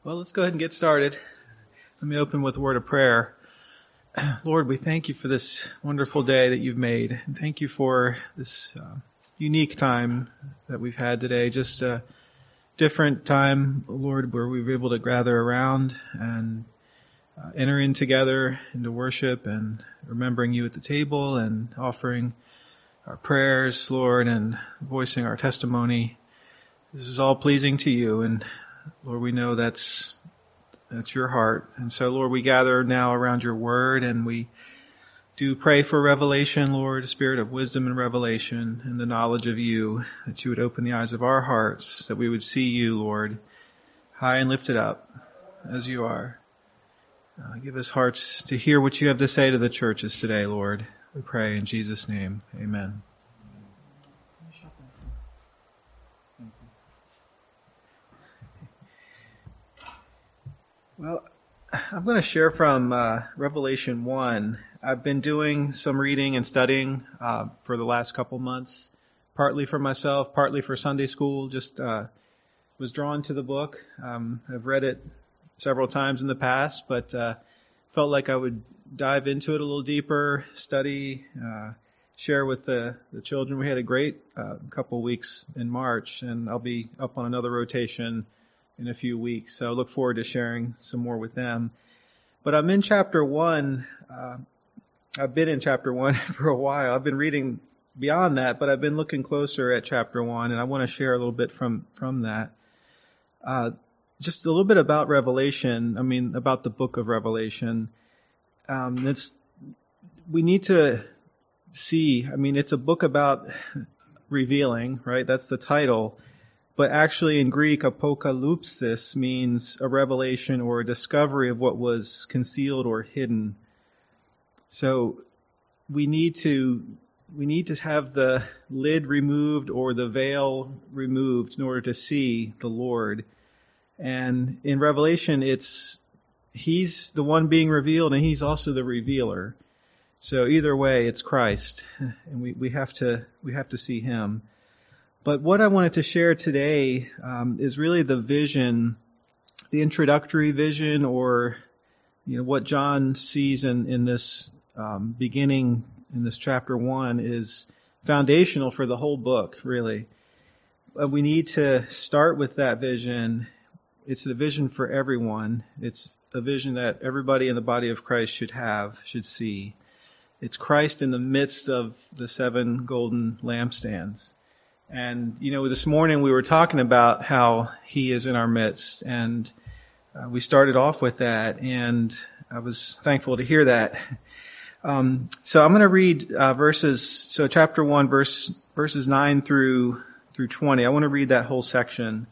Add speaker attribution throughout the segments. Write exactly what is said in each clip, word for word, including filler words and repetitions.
Speaker 1: Well, let's go ahead and get started. Let me open with a word of prayer. Lord, we thank you for this wonderful day that you've made. And thank you for this uh, unique time that we've had today. Just a different time, Lord, where we were able to gather around and uh, enter in together into worship and remembering you at the table and offering our prayers, Lord, and voicing our testimony. This is all pleasing to you, and Lord, we know that's that's your heart. And so, Lord, we gather now around your word, and we do pray for revelation, Lord, a spirit of wisdom and revelation and the knowledge of you, that you would open the eyes of our hearts, that we would see you, Lord, high and lifted up as you are. Uh, give us hearts to hear what you have to say to the churches today, Lord. We pray in Jesus' name. Amen. Well, I'm going to share from uh, Revelation one. I've been doing some reading and studying uh, for the last couple months, partly for myself, partly for Sunday school. Just uh, was drawn to the book. Um, I've read it several times in the past, but uh, felt like I would dive into it a little deeper, study, uh, share with the, the children. We had a great uh, couple weeks in March, and I'll be up on another rotation in a few weeks. So I look forward to sharing some more with them. But I'm in chapter one. Uh, I've been in chapter one for a while. I've been reading beyond that, but I've been looking closer at chapter one, and I want to share a little bit from, from that. Uh, just a little bit about Revelation. I mean, about the book of Revelation. Um, it's, we need to see, I mean, it's a book about revealing, right? That's the title. But actually in Greek, apokalypsis means a revelation or a discovery of what was concealed or hidden. So we need to we need to have the lid removed or the veil removed in order to see the Lord. And in Revelation, it's He's the one being revealed, and He's also the revealer. So either way, it's Christ, and we, we have to we have to see Him. But what I wanted to share today um, is really the vision, the introductory vision, or you know what John sees in in this um, beginning in this chapter one is foundational for the whole book. Really, but we need to start with that vision. It's a vision for everyone. It's a vision that everybody in the body of Christ should have, should see. It's Christ in the midst of the seven golden lampstands. And, you know, this morning we were talking about how He is in our midst, and uh, we started off with that, and I was thankful to hear that. Um, so I'm going to read uh, verses, so chapter one, verse verses nine through through twenty. I want to read that whole section.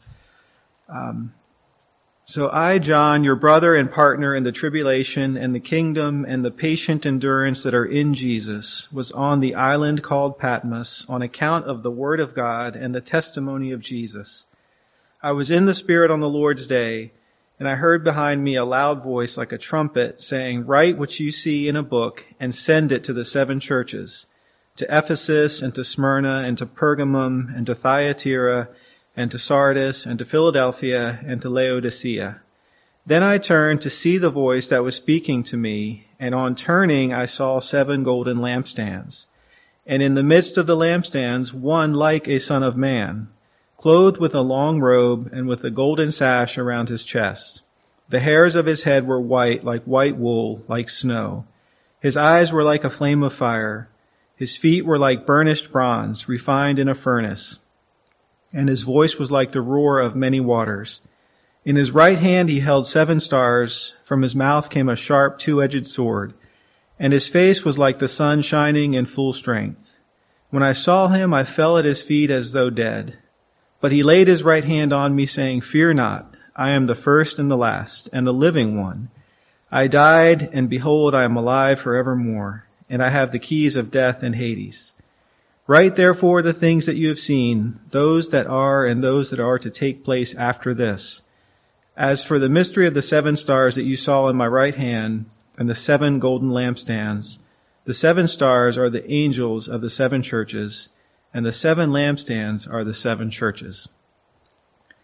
Speaker 1: Um, so I, John, your brother and partner in the tribulation and the kingdom and the patient endurance that are in Jesus, was on the island called Patmos on account of the word of God and the testimony of Jesus. I was in the Spirit on the Lord's day, and I heard behind me a loud voice like a trumpet saying, "Write what you see in a book and send it to the seven churches, to Ephesus and to Smyrna and to Pergamum and to Thyatira and to Sardis, and to Philadelphia, and to Laodicea." Then I turned to see the voice that was speaking to me, and on turning I saw seven golden lampstands. And in the midst of the lampstands, one like a son of man, clothed with a long robe and with a golden sash around his chest. The hairs of his head were white, like white wool, like snow. His eyes were like a flame of fire. His feet were like burnished bronze, refined in a furnace. And his voice was like the roar of many waters. In his right hand he held seven stars. From his mouth came a sharp two-edged sword. And his face was like the sun shining in full strength. When I saw him, I fell at his feet as though dead. But he laid his right hand on me, saying, "Fear not, I am the first and the last, and the living one. I died, and behold, I am alive forevermore, and I have the keys of death and Hades. Write therefore the things that you have seen, those that are and those that are to take place after this. As for the mystery of the seven stars that you saw in my right hand and the seven golden lampstands, the seven stars are the angels of the seven churches, and the seven lampstands are the seven churches."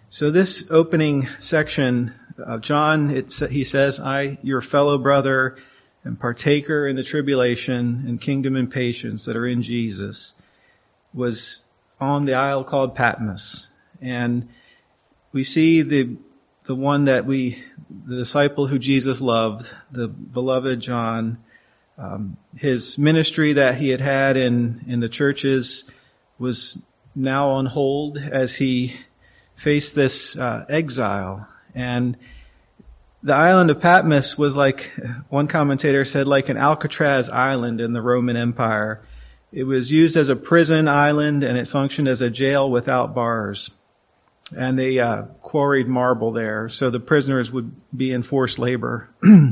Speaker 1: So this opening section of John, it, he says, I, your fellow brother and partaker in the tribulation and kingdom and patience that are in Jesus, was on the isle called Patmos. And we see the the one that we, the disciple who Jesus loved, the beloved John, um, his ministry that he had had in, in the churches was now on hold as he faced this uh, exile. And the island of Patmos was like, one commentator said, like an Alcatraz island in the Roman Empire. It was used as a prison island, and it functioned as a jail without bars. And they uh, quarried marble there, so the prisoners would be in forced labor.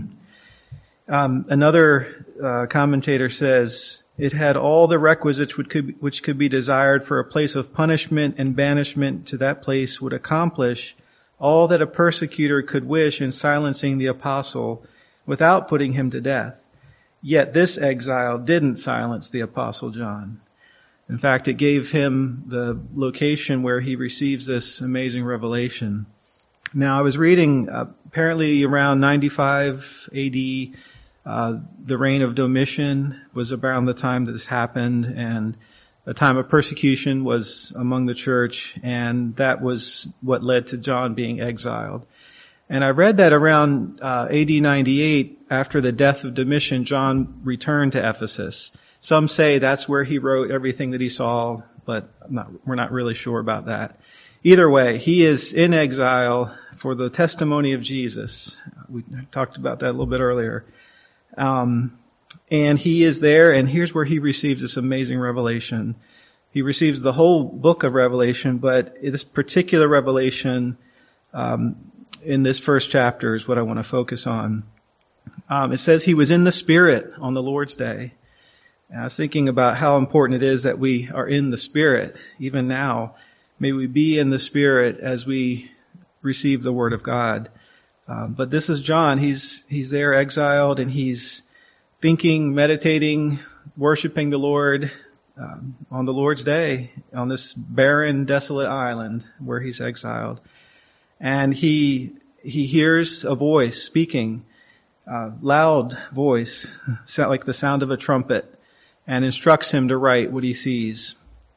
Speaker 1: um, another uh, commentator says, it had all the requisites which could, which could be desired for a place of punishment, and banishment to that place would accomplish all that a persecutor could wish in silencing the apostle without putting him to death. Yet this exile didn't silence the apostle John. In fact, it gave him the location where he receives this amazing revelation. Now, I was reading, uh, apparently around ninety-five A D, uh, the reign of Domitian was around the time that this happened, and a time of persecution was among the church, and that was what led to John being exiled. And I read that around uh, A D ninety-eight, after the death of Domitian, John returned to Ephesus. Some say that's where he wrote everything that he saw, but I'm not, we're not really sure about that. Either way, he is in exile for the testimony of Jesus. We talked about that a little bit earlier. Um, and he is there, and here's where he receives this amazing revelation. He receives the whole book of Revelation, but this particular revelation um, in this first chapter is what I want to focus on. Um, it says he was in the Spirit on the Lord's day. And I was thinking about how important it is that we are in the Spirit, even now. May we be in the Spirit as we receive the Word of God. Um, but this is John. He's he's there exiled, and he's thinking, meditating, worshiping the Lord um, on the Lord's day, on this barren, desolate island where he's exiled. And he he hears a voice speaking, uh, loud voice, sound like the sound of a trumpet, and instructs him to write what he sees.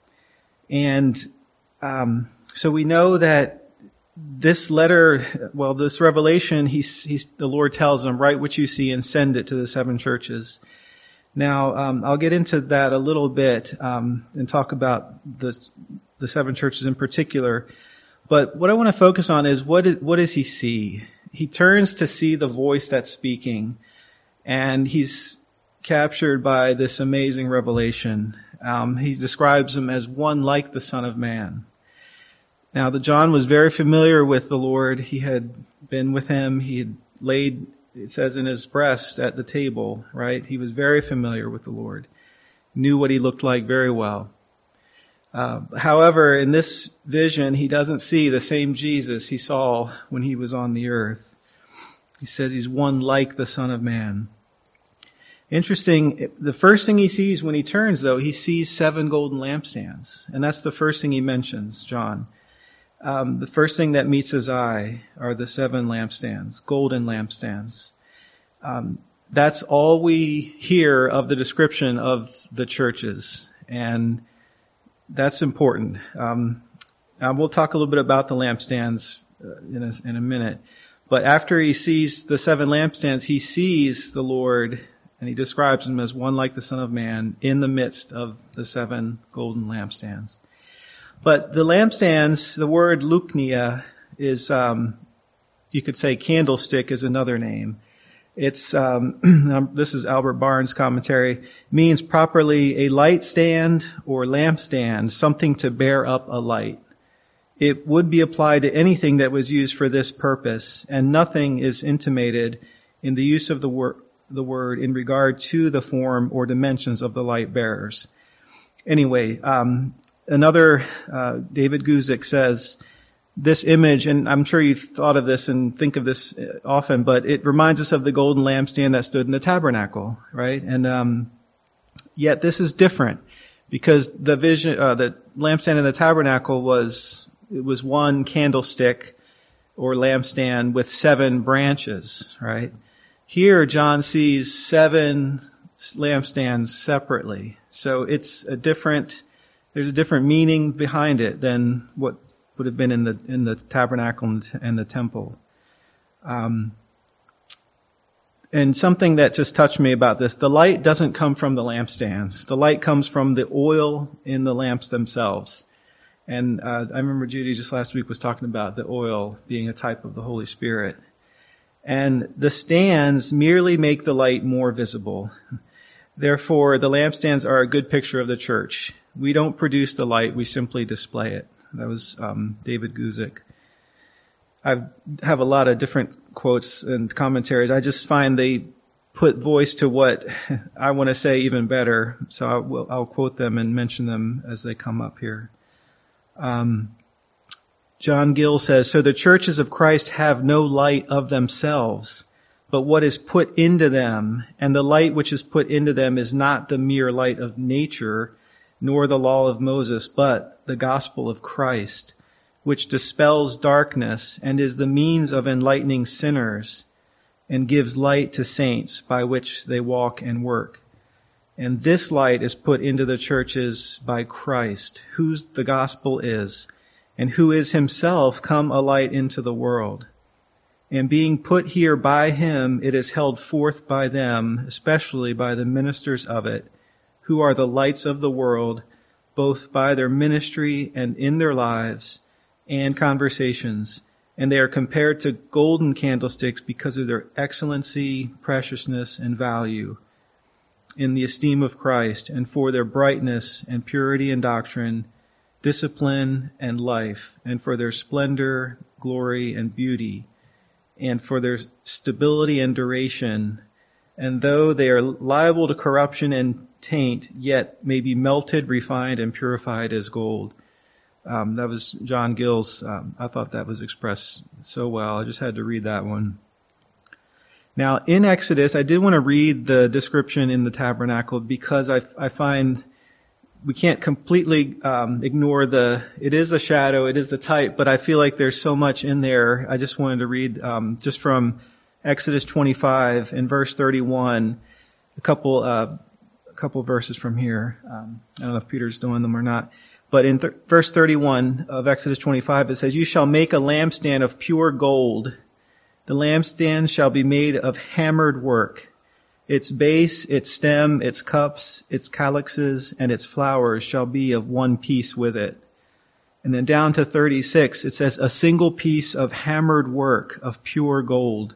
Speaker 1: And um, so we know that this letter, well, this revelation, he's, he's, the Lord tells him, write what you see and send it to the seven churches. Now, um, I'll get into that a little bit um, and talk about the, the seven churches in particular. But what I want to focus on is what, what does he see? He turns to see the voice that's speaking, and he's captured by this amazing revelation. Um, he describes him as one like the Son of Man. Now, the John was very familiar with the Lord. He had been with him. He had laid, it says, in his breast at the table, right? He was very familiar with the Lord, knew what he looked like very well. Uh, however, in this vision, he doesn't see the same Jesus he saw when he was on the earth. He says he's one like the Son of Man. Interesting, the first thing he sees when he turns, though, he sees seven golden lampstands. And that's the first thing he mentions, John. Um, the first thing that meets his eye are the seven lampstands, golden lampstands. Um, that's all we hear of the description of the churches. And that's important. Um, and we'll talk a little bit about the lampstands in a, in a minute. But after he sees the seven lampstands, he sees the Lord, and he describes him as one like the Son of Man in the midst of the seven golden lampstands. But the lampstands, the word luknia is, um, you could say candlestick is another name. It's, um, this is Albert Barnes' commentary, means properly a light stand or lampstand, something to bear up a light. It would be applied to anything that was used for this purpose, and nothing is intimated in the use of the word the word in regard to the form or dimensions of the light bearers. Anyway, um, another, uh, David Guzik says, this image, and I'm sure you've thought of this and think of this often, but it reminds us of the golden lampstand that stood in the tabernacle, right? And um, yet this is different, because the vision, uh, the lampstand in the tabernacle was it was one candlestick or lampstand with seven branches, right? Here, John sees seven lampstands separately. So it's a different, there's a different meaning behind it than what would have been in the, in the tabernacle and the temple. Um, and something that just touched me about this, the light doesn't come from the lampstands. The light comes from the oil in the lamps themselves. And uh, I remember Judy just last week was talking about the oil being a type of the Holy Spirit. And the stands merely make the light more visible. Therefore, the lampstands are a good picture of the church. We don't produce the light, we simply display it. That was um, David Guzik. I have a lot of different quotes and commentaries. I just find they put voice to what I want to say even better. So I will, I'll quote them and mention them as they come up here. Um, John Gill says, so the churches of Christ have no light of themselves, but what is put into them, and the light which is put into them is not the mere light of nature, nor the law of Moses, but the gospel of Christ, which dispels darkness and is the means of enlightening sinners and gives light to saints by which they walk and work. And this light is put into the churches by Christ, whose the gospel is, and who is himself come a light into the world. And being put here by him, it is held forth by them, especially by the ministers of it, who are the lights of the world, both by their ministry and in their lives and conversations. And they are compared to golden candlesticks because of their excellency, preciousness, and value in the esteem of Christ, and for their brightness and purity in doctrine, discipline and life, and for their splendor, glory, and beauty, and for their stability and duration. And though they are liable to corruption and taint, yet may be melted, refined, and purified as gold. Um, that was John Gill's. Um, I thought that was expressed so well. I just had to read that one. Now, in Exodus, I did want to read the description in the tabernacle because I, I find we can't completely um, ignore the, it is the shadow, it is the type, but I feel like there's so much in there. I just wanted to read um, just from Exodus twenty-five in verse thirty-one, a couple uh, a couple verses from here. Um, I don't know if Peter's doing them or not. But in th- verse thirty-one of Exodus twenty-five, it says, you shall make a lampstand of pure gold. The lampstand shall be made of hammered work. Its base, its stem, its cups, its calyxes, and its flowers shall be of one piece with it. And then down to thirty-six, it says, a single piece of hammered work of pure gold.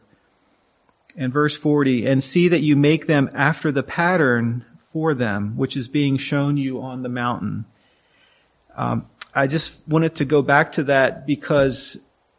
Speaker 1: And verse forty, and see that you make them after the pattern for them, which is being shown you on the mountain. Um, I just wanted to go back to that because,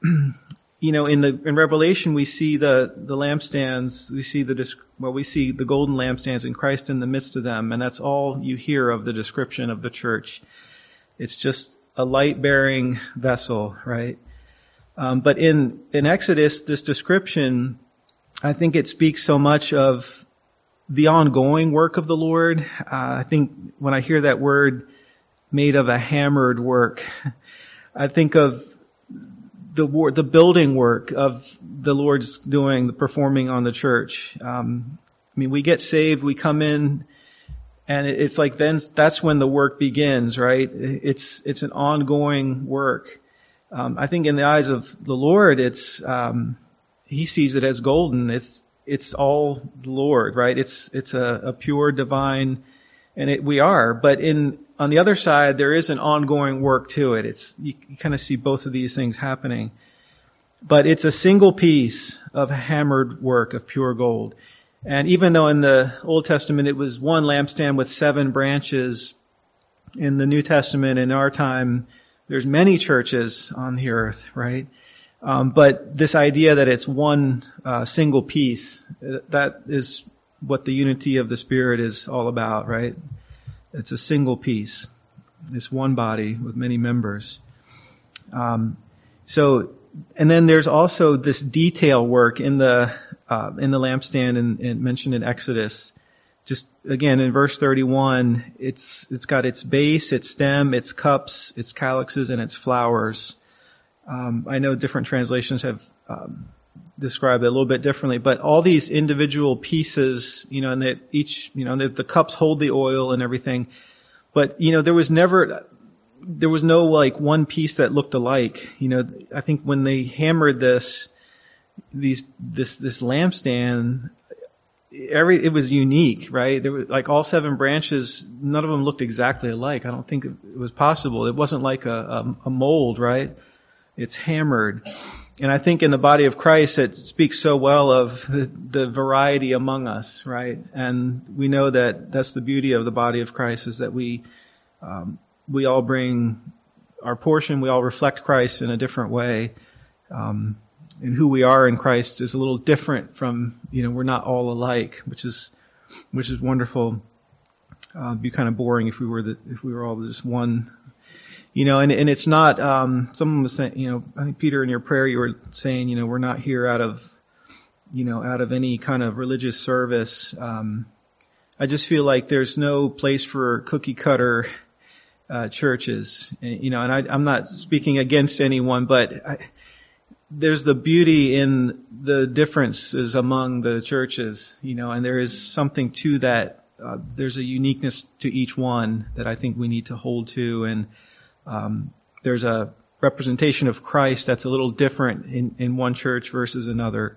Speaker 1: you know, in the in Revelation we see the the lampstands, we see the well, we see the golden lampstands and Christ in the midst of them, and that's all you hear of the description of the church. It's just a light-bearing vessel, right? Um, but in in Exodus, this description, I think it speaks so much of the ongoing work of the Lord. Uh, I think when I hear that word, made of a hammered work, I think of the war, the building work of the Lord's doing, the performing on the church. Um, I mean, we get saved, we come in, and it's like then that's when the work begins, right? It's it's an ongoing work. Um, I think in the eyes of the Lord, it's um, He sees it as golden. It's it's all the Lord, right? It's it's a, a pure divine, and it, we are. But in on the other side, there is an ongoing work to it. It's, you, you kind of see both of these things happening. But it's a single piece of hammered work of pure gold. And even though in the Old Testament it was one lampstand with seven branches, in the New Testament, in our time, there's many churches on the earth, right? Um, but this idea that it's one uh, single piece, that is what the unity of the Spirit is all about, right? It's a single piece. It's one body with many members. Um, so, and then there's also this detail work in the uh, in the lampstand and, and mentioned in Exodus. Just again in verse thirty-one, it's it's got its base, its stem, its cups, its calyxes, and its flowers. Um, I know different translations have um, described it a little bit differently, but all these individual pieces, you know, and that each, you know, the, the cups hold the oil and everything. But, you know, there was never, there was no like one piece that looked alike. You know, I think when they hammered this, these, this, this lampstand, every, it was unique, right? There were like all seven branches, none of them looked exactly alike. I don't think it was possible. It wasn't like a, a, a mold, right? It's hammered. And I think in the body of Christ, it speaks so well of the, the variety among us, right? And we know that that's the beauty of the body of Christ, is that we, um, we all bring our portion. We all reflect Christ in a different way. Um, and who we are in Christ is a little different from, you know, we're not all alike, which is, which is wonderful. Uh, it'd be kind of boring if we were the, if we were all just one. You know, and, and it's not, um, someone was saying, you know, I think Peter, in your prayer, you were saying, you know, we're not here out of, you know, out of any kind of religious service. Um, I just feel like there's no place for cookie cutter, uh, churches, you know, and I, I'm not speaking against anyone, but I, there's the beauty in the differences among the churches, you know, and there is something to that. Uh, there's a uniqueness to each one that I think we need to hold to. And, Um, there's a representation of Christ that's a little different in, in one church versus another.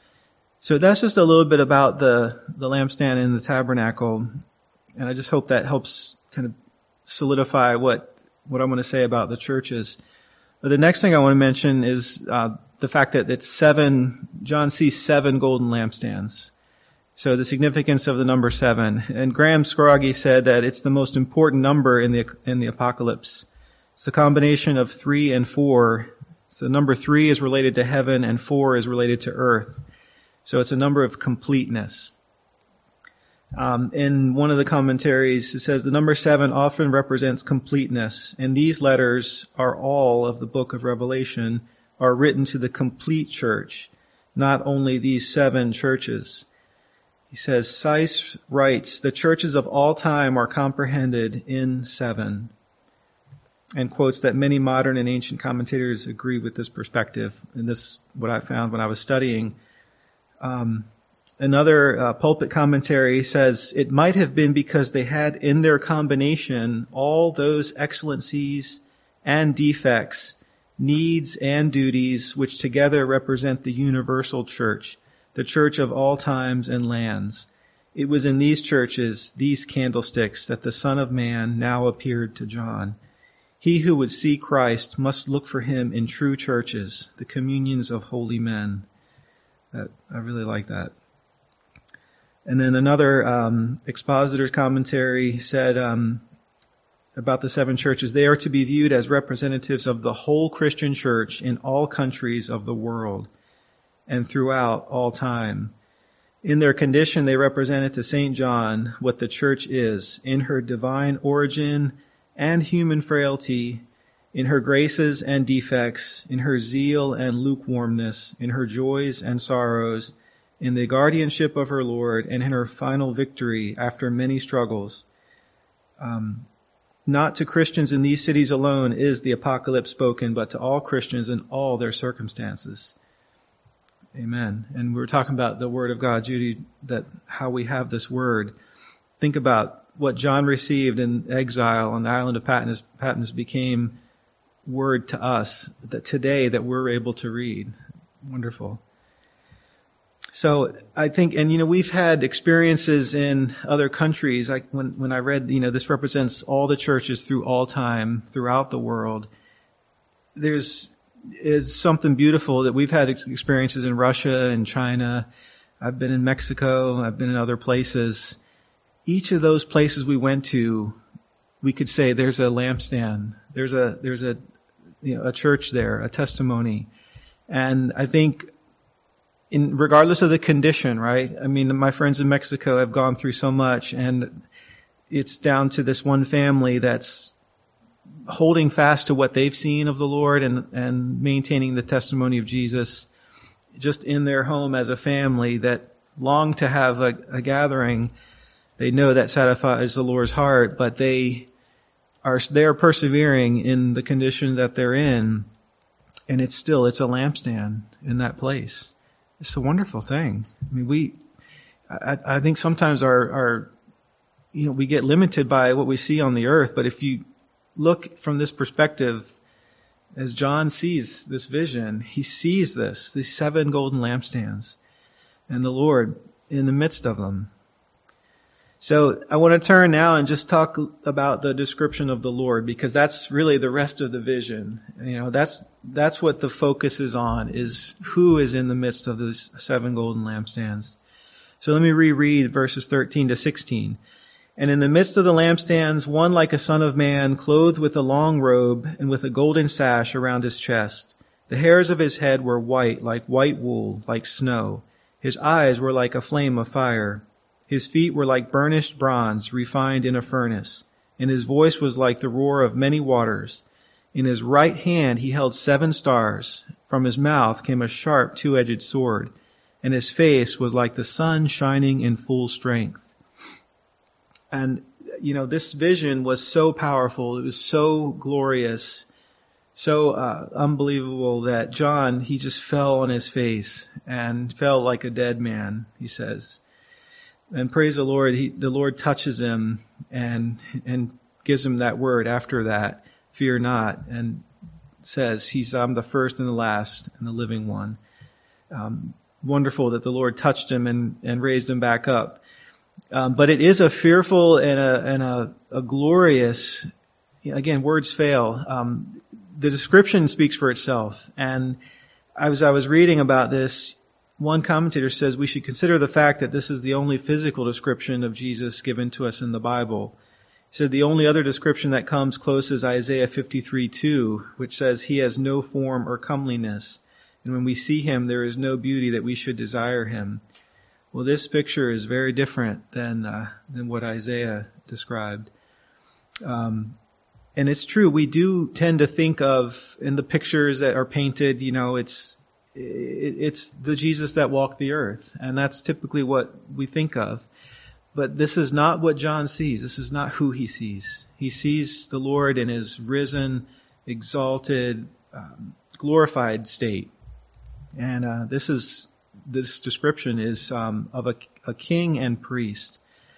Speaker 1: So that's just a little bit about the, the lampstand and the tabernacle. And I just hope that helps kind of solidify what, what I'm going to say about the churches. But the next thing I want to mention is, uh, the fact that it's seven, John sees seven golden lampstands. So the significance of the number seven. And Graham Scroggie said that it's the most important number in the, in the apocalypse. It's a combination of three and four. So number three is related to heaven and four is related to earth. So it's a number of completeness. Um, in one of the commentaries, it says the number seven often represents completeness, and these letters are all of the book of Revelation are written to the complete church, not only these seven churches. He says, Seiss writes, the churches of all time are comprehended in seven. And quotes that many modern and ancient commentators agree with this perspective. And this is what I found when I was studying. Um, another uh, pulpit commentary says, it might have been because they had in their combination all those excellencies and defects, needs and duties, which together represent the universal church, the church of all times and lands. It was in these churches, these candlesticks, that the Son of Man now appeared to John. He who would see Christ must look for him in true churches, the communions of holy men. That, I really like that. And then another um, expositor's commentary said um, about the seven churches, they are to be viewed as representatives of the whole Christian church in all countries of the world and throughout all time. In their condition, they represented to Saint John what the church is in her divine origin and human frailty, in her graces and defects, in her zeal and lukewarmness, in her joys and sorrows, in the guardianship of her Lord, and in her final victory after many struggles. Um, not to Christians in these cities alone is the apocalypse spoken, but to all Christians in all their circumstances. Amen. And we're talking about the Word of God, Judy, that how we have this Word. Think about what John received in exile on the island of Patmos, Patmos became word to us that today that we're able to read. Wonderful. So I think, and you know, we've had experiences in other countries. Like when, when I read, you know, this represents all the churches through all time, throughout the world. There's is something beautiful that we've had experiences in Russia and China. I've been in Mexico. I've been in other places. Each of those places we went to, we could say there's a lampstand, there's a there's a you know a church there, a testimony, and I think, in regardless of the condition, right? I mean, my friends in Mexico have gone through so much, and it's down to this one family that's holding fast to what they've seen of the Lord and and maintaining the testimony of Jesus, just in their home as a family that long to have a, a gathering. They know that satisfies the Lord's heart, but they are, they are persevering in the condition that they're in. and it's still, it's a lampstand in that place. It's a wonderful thing. I mean, we, I, I think sometimes our, our, you know, we get limited by what we see on the earth, but if you look from this perspective, as John sees this vision, he sees this, these seven golden lampstands, and the Lord in the midst of them. So I want to turn now and just talk about the description of the Lord, because that's really the rest of the vision. You know, that's, that's what the focus is on, is who is in the midst of these seven golden lampstands. So let me reread verses thirteen to sixteen. And in the midst of the lampstands, one like a son of man, clothed with a long robe and with a golden sash around his chest. The hairs of his head were white, like white wool, like snow. His eyes were like a flame of fire. His feet were like burnished bronze refined in a furnace, and his voice was like the roar of many waters. In his right hand he held seven stars. From his mouth came a sharp two-edged sword, and his face was like the sun shining in full strength. And, you know, this vision was so powerful, it was so glorious, so uh, unbelievable that John, he just fell on his face and fell like a dead man, he says. And praise the Lord, he, the Lord touches him and and gives him that word after that, fear not, and says, he's I'm the first and the last and the living one. Um, wonderful that the Lord touched him and, and raised him back up. Um, but it is a fearful and a and a, a glorious, again, words fail. Um, the description speaks for itself. And as I was reading about this, one commentator says we should consider the fact that this is the only physical description of Jesus given to us in the Bible. He said the only other description that comes close is Isaiah fifty-three two, which says he has no form or comeliness, and when we see him, there is no beauty that we should desire him. Well, this picture is very different than uh, than what Isaiah described. Um, and it's true, we do tend to think of, in the pictures that are painted, you know, it's it's the Jesus that walked the earth, and that's typically what we think of. But this is not what John sees. This is not who he sees. He sees the Lord in his risen, exalted, um, glorified state. And uh, this is this description is um, of a, a king and priest.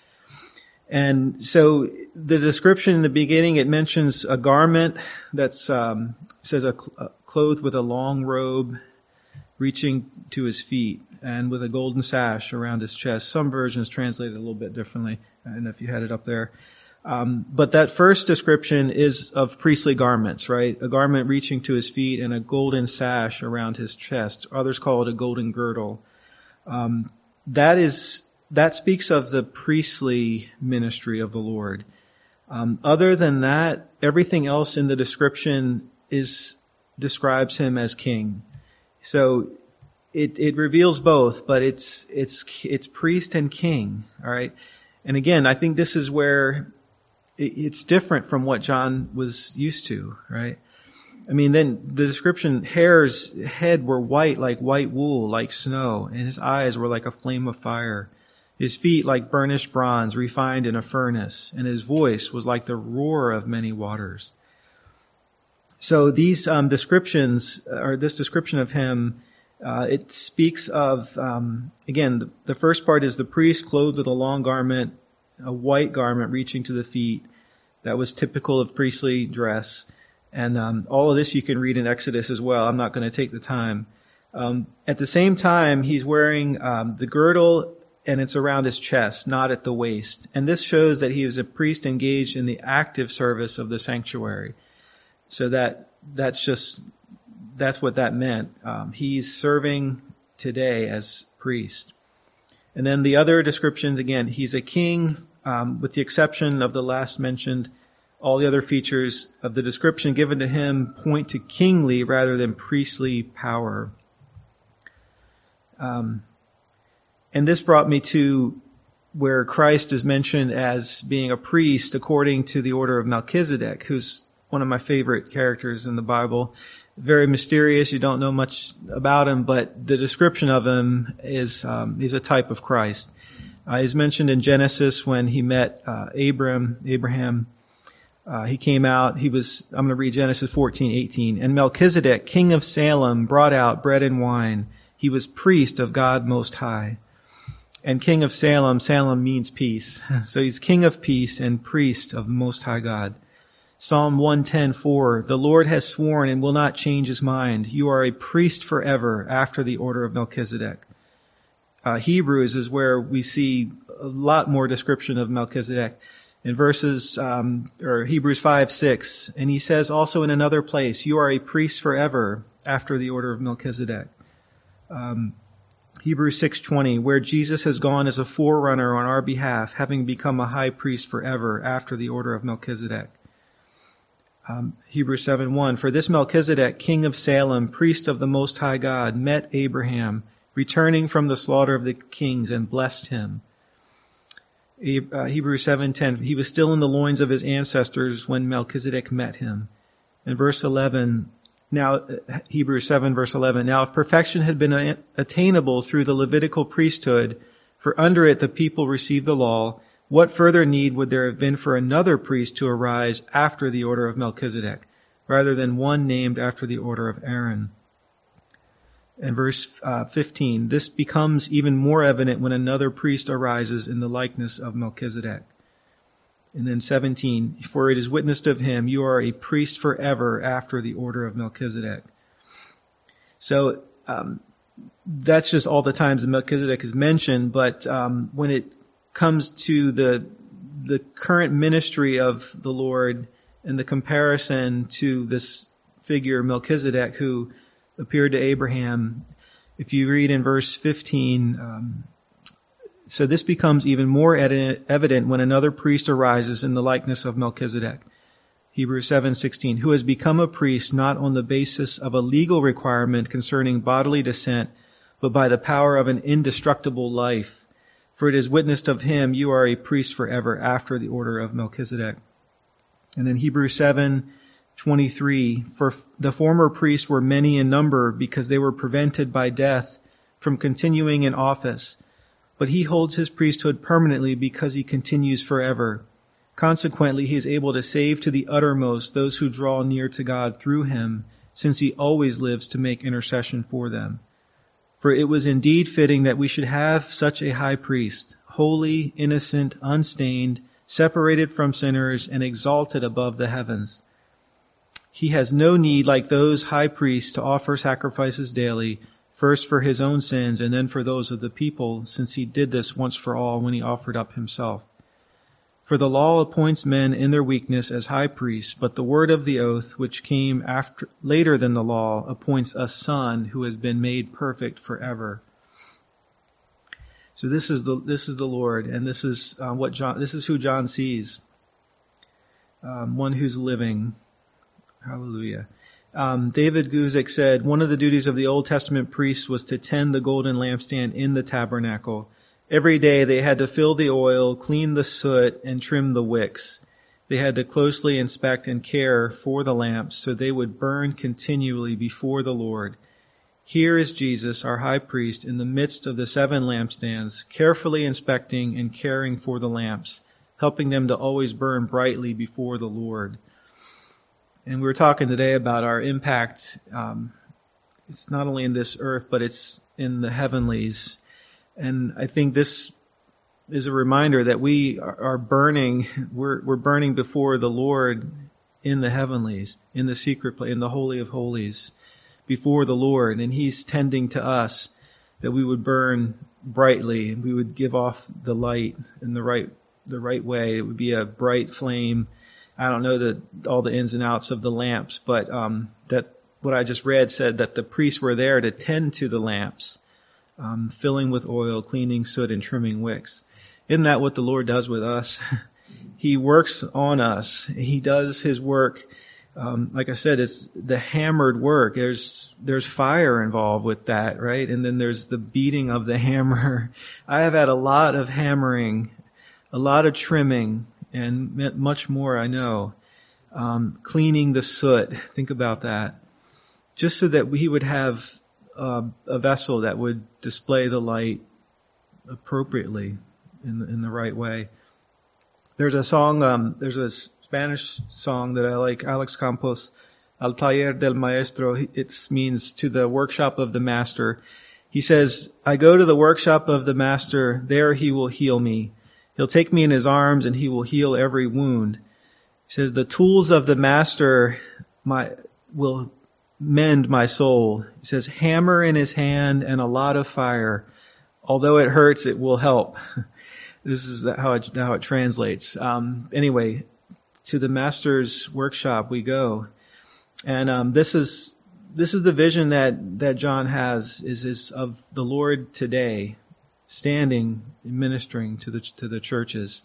Speaker 1: And so the description in the beginning, it mentions a garment that's um, says a, a clothed with a long robe reaching to his feet, and with a golden sash around his chest. Some versions translate it a little bit differently. I don't know if you had it up there. Um, but that first description is of priestly garments, right? A garment reaching to his feet and a golden sash around his chest. Others call it a golden girdle. Um, that is, that speaks of the priestly ministry of the Lord. Um, other than that, everything else in the description is, describes him as king. So it, it reveals both, but it's, it's, it's priest and king. All right. And again, I think this is where it, it's different from what John was used to, right? I mean, then the description, hair's head were white like white wool, like snow, and his eyes were like a flame of fire. His feet like burnished bronze refined in a furnace, and his voice was like the roar of many waters. So these um, descriptions, or this description of him, uh, it speaks of, um, again, the, the first part is the priest clothed with a long garment, a white garment reaching to the feet. That was typical of priestly dress. And um, all of this you can read in Exodus as well. I'm not going to take the time. Um, at the same time, he's wearing um, the girdle, and it's around his chest, not at the waist. And this shows that he was a priest engaged in the active service of the sanctuary. So that that's just, that's what that meant. Um, he's serving today as priest. And then the other descriptions, again, he's a king, um, with the exception of the last mentioned. All the other features of the description given to him point to kingly rather than priestly power. Um, and this brought me to where Christ is mentioned as being a priest according to the order of Melchizedek, who's one of my favorite characters in the Bible. Very mysterious. You don't know much about him, but the description of him is, um, he's a type of Christ. Uh, he's mentioned in Genesis when he met, uh, Abram, Abraham. Uh, he came out, he was, I'm going to read Genesis fourteen eighteen. And Melchizedek, king of Salem, brought out bread and wine. He was priest of God Most High. And king of Salem, Salem means peace. So he's king of peace and priest of Most High God. Psalm one ten four, the Lord has sworn and will not change his mind. You are a priest forever after the order of Melchizedek. Uh, Hebrews is where we see a lot more description of Melchizedek. In verses, um, or Hebrews five six, and he says also in another place, you are a priest forever after the order of Melchizedek. Um, Hebrews six twenty, where Jesus has gone as a forerunner on our behalf, having become a high priest forever after the order of Melchizedek. Um, Hebrews seven one, for this Melchizedek, king of Salem, priest of the Most High God, met Abraham, returning from the slaughter of the kings, and blessed him. Uh, Hebrews seven ten, he was still in the loins of his ancestors when Melchizedek met him. And verse eleven, now, Hebrews seven verse eleven, now if perfection had been attainable through the Levitical priesthood, for under it the people received the law, what further need would there have been for another priest to arise after the order of Melchizedek, rather than one named after the order of Aaron? And verse uh, fifteen, this becomes even more evident when another priest arises in the likeness of Melchizedek. And then seventeen, for it is witnessed of him, you are a priest forever after the order of Melchizedek. So um, that's just all the times that Melchizedek is mentioned, but um, when it comes to the the current ministry of the Lord and the comparison to this figure Melchizedek who appeared to Abraham, if you read in verse fifteen, um, so this becomes even more evident when another priest arises in the likeness of Melchizedek. Hebrews seven sixteen, who has become a priest not on the basis of a legal requirement concerning bodily descent, but by the power of an indestructible life. For it is witnessed of him, you are a priest forever after the order of Melchizedek. And then Hebrews seven twenty-three, for the former priests were many in number because they were prevented by death from continuing in office. But he holds his priesthood permanently because he continues forever. Consequently, he is able to save to the uttermost those who draw near to God through him, since he always lives to make intercession for them. For it was indeed fitting that we should have such a high priest, holy, innocent, unstained, separated from sinners, and exalted above the heavens. He has no need, like those high priests, to offer sacrifices daily, first for his own sins and then for those of the people, since he did this once for all when he offered up himself. For the law appoints men in their weakness as high priests, but the word of the oath, which came after later than the law, appoints a son who has been made perfect forever. So this is the this is the Lord, and this is uh, what John. This is who John sees. Um, one who's living. Hallelujah. Um, David Guzik said, one of the duties of the Old Testament priests was to tend the golden lampstand in the tabernacle. Every day they had to fill the oil, clean the soot, and trim the wicks. They had to closely inspect and care for the lamps so they would burn continually before the Lord. Here is Jesus, our high priest, in the midst of the seven lampstands, carefully inspecting and caring for the lamps, helping them to always burn brightly before the Lord. And we were talking today about our impact. Um, it's not only in this earth, but it's in the heavenlies. And I think this is a reminder that we are burning, we're, we're burning before the Lord in the heavenlies, in the secret place, in the Holy of Holies, before the Lord. And He's tending to us that we would burn brightly and we would give off the light in the right, the right way. It would be a bright flame. I don't know the, all the ins and outs of the lamps, but um, that what I just read said that the priests were there to tend to the lamps, um, filling with oil, cleaning soot, and trimming wicks. Isn't that what the Lord does with us? He works on us. He does His work. Um, like I said, it's the hammered work. There's there's fire involved with that, right? And then there's the beating of the hammer. I have had a lot of hammering, a lot of trimming, and much more, I know. Um, cleaning the soot. Think about that. Just so that we would have uh, a vessel that would display the light appropriately in the, in the right way. There's a song, um, there's a Spanish song that I like, Alex Campos, Al Taller del Maestro. It means to the workshop of the master. He says, I go to the workshop of the master. There he will heal me. He'll take me in his arms and he will heal every wound. He says, the tools of the master my will mend my soul. He says, hammer in his hand and a lot of fire. Although it hurts, it will help. This is how it, how it translates. Um, anyway, to the master's workshop we go. And um, this is this is the vision that, that John has, is, is of the Lord today, standing and ministering to the to the churches.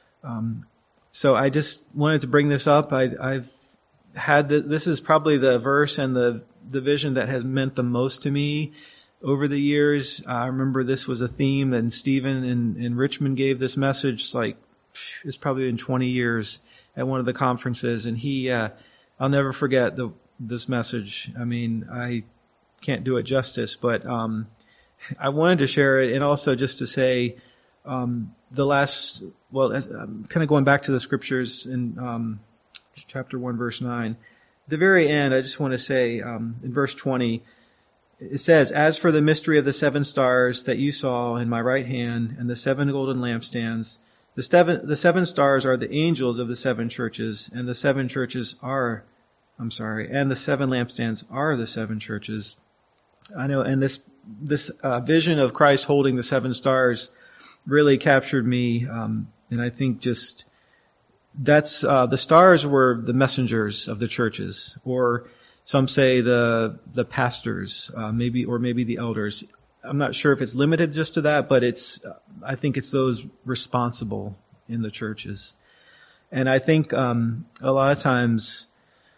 Speaker 1: Um, so I just wanted to bring this up. I, I've had the, this is probably the verse and the the vision that has meant the most to me over the years. Uh, I remember this was a theme, and Stephen in, in Richmond gave this message. Like it's probably been twenty years at one of the conferences, and he uh, I'll never forget the this message. I mean, I can't do it justice, but um, I wanted to share it, and also just to say um, the last. Well, as, I'm kind of going back to the scriptures in um, chapter one, verse nine. At the very end, I just want to say um, in verse twenty. It says, as for the mystery of the seven stars that you saw in my right hand and the seven golden lampstands, the seven, the seven stars are the angels of the seven churches, and the seven churches are, I'm sorry, and the seven lampstands are the seven churches. I know, and this, this uh, vision of Christ holding the seven stars really captured me. Um, and I think just that's, uh, the stars were the messengers of the churches, or some say the the pastors, uh, maybe, or maybe the elders. I'm not sure if it's limited just to that, but it's. I think it's those responsible in the churches, and I think um, a lot of times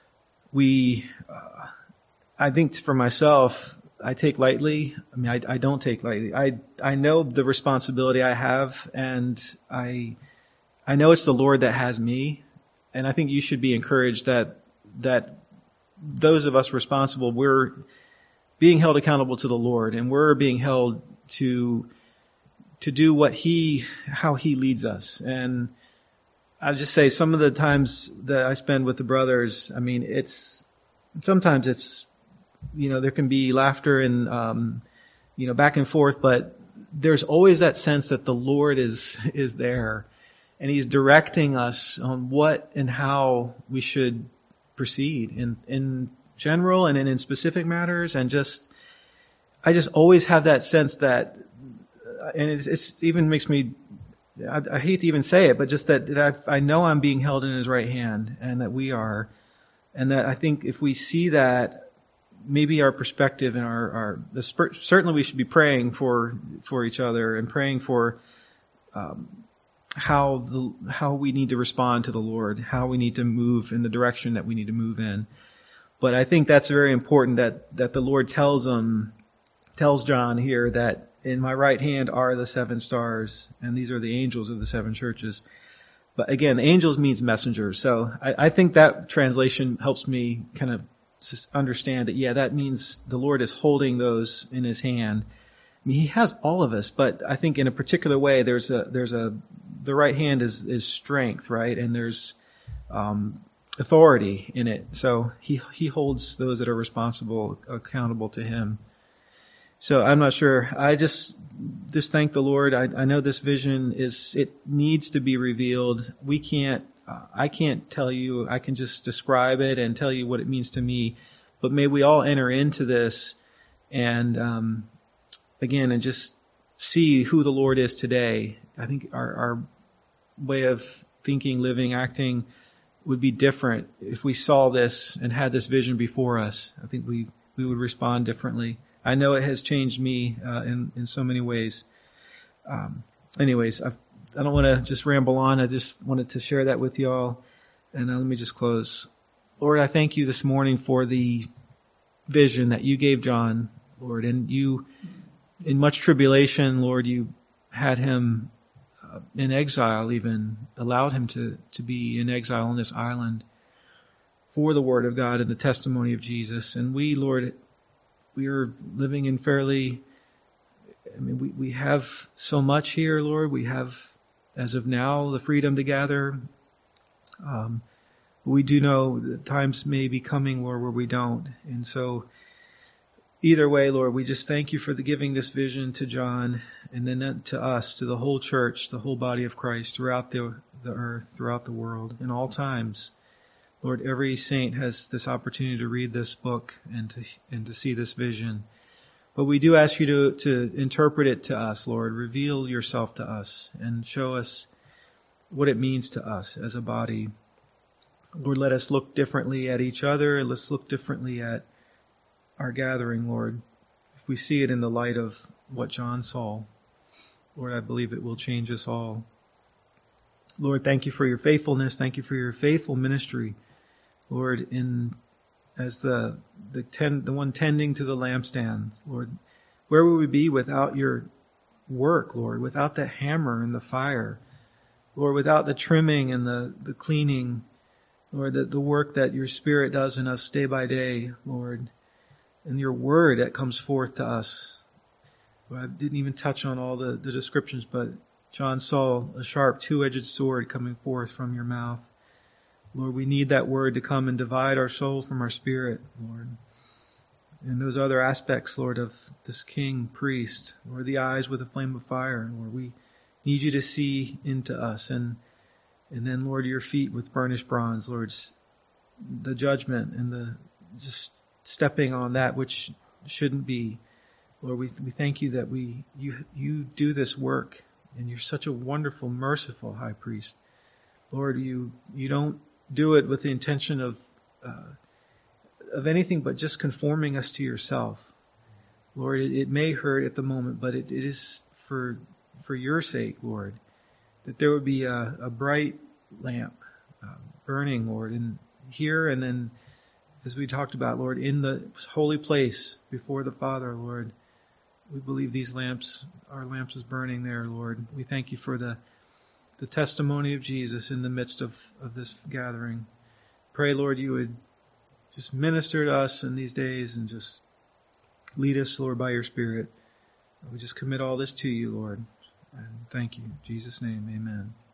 Speaker 1: we. Uh, I think for myself, I take lightly. I mean, I, I don't take lightly. I I know the responsibility I have, and I I know it's the Lord that has me, and I think you should be encouraged that that. Those of us responsible, we're being held accountable to the Lord, and we're being held to to do what He, how He leads us. And I'll just say, some of the times that I spend with the brothers, I mean, it's sometimes it's, you know, there can be laughter and um, you know, back and forth, but there's always that sense that the Lord is is there, and He's directing us on what and how we should proceed in, in general and in, in specific matters. And just, I just always have that sense that, and it's, it's even makes me, I, I hate to even say it, but just that, that I, I know I'm being held in His right hand, and that we are, and that I think if we see that, maybe our perspective and our, our the, certainly we should be praying for, for each other, and praying for, um, how the how we need to respond to the Lord, how we need to move in the direction that we need to move in. But I think that's very important, that that the Lord tells him, tells John here, that in my right hand are the seven stars, and these are the angels of the seven churches. But again, angels means messengers. So I, I think that translation helps me kind of understand that, yeah, that means the Lord is holding those in His hand. I mean, He has all of us, but I think in a particular way, there's a, there's a, the right hand is, is strength, right? And there's, um, authority in it. So he, he holds those that are responsible, accountable to Him. So I'm not sure. I just, just thank the Lord. I, I know this vision is, it needs to be revealed. We can't, uh, I can't tell you, I can just describe it and tell you what it means to me, but may we all enter into this and, um, again, and just see who the Lord is today. I think our, our way of thinking, living, acting would be different if we saw this and had this vision before us. I think we, we would respond differently. I know it has changed me uh, in, in so many ways. Um, anyways, I've, I don't want to just ramble on. I just wanted to share that with you all. And uh, let me just close. Lord, I thank You this morning for the vision that You gave John, Lord, and You, in much tribulation, Lord, You had him uh, in exile, even allowed him to, to be in exile on this island for the Word of God and the testimony of Jesus. And we, Lord, we are living in fairly, I mean, we, we have so much here, Lord. We have, as of now, the freedom to gather. Um, We do know that times may be coming, Lord, where we don't. And so either way, Lord, we just thank you for the giving this vision to John and then to us, to the whole church, the whole body of Christ throughout the, the earth, throughout the world, in all times. Lord, every saint has this opportunity to read this book and to and to see this vision. But we do ask you to, to interpret it to us, Lord. Reveal yourself to us and show us what it means to us as a body. Lord, let us look differently at each other. Let's look differently at our gathering, Lord. If we see it in the light of what John saw, Lord, I believe it will change us all. Lord, thank you for your faithfulness. Thank you for your faithful ministry, Lord, in as the the ten, the one tending to the lampstand. Lord, where would we be without your work, Lord, without the hammer and the fire, Lord, without the trimming and the, the cleaning, Lord, the, the work that your Spirit does in us day by day, Lord, and your word that comes forth to us. Lord, I didn't even touch on all the, the descriptions, but John saw a sharp two-edged sword coming forth from your mouth. Lord, we need that word to come and divide our soul from our spirit, Lord. And those other aspects, Lord, of this king, priest, Lord, the eyes with a flame of fire, Lord, we need you to see into us. And And then, Lord, your feet with burnished bronze, Lord, the judgment and the just stepping on that which shouldn't be. Lord, we we thank you that we you you do this work, and you're such a wonderful, merciful high priest. Lord, you you don't do it with the intention of uh, of anything but just conforming us to yourself. Lord, it, it may hurt at the moment, but it, it is for for your sake, Lord. That there would be a, a bright lamp uh, burning, Lord, in here and then, as we talked about, Lord, in the holy place before the Father, Lord. We believe these lamps, our lamps is burning there, Lord. We thank you for the the testimony of Jesus in the midst of, of this gathering. Pray, Lord, you would just minister to us in these days and just lead us, Lord, by your Spirit. We just commit all this to you, Lord. And thank you. In Jesus' name, amen.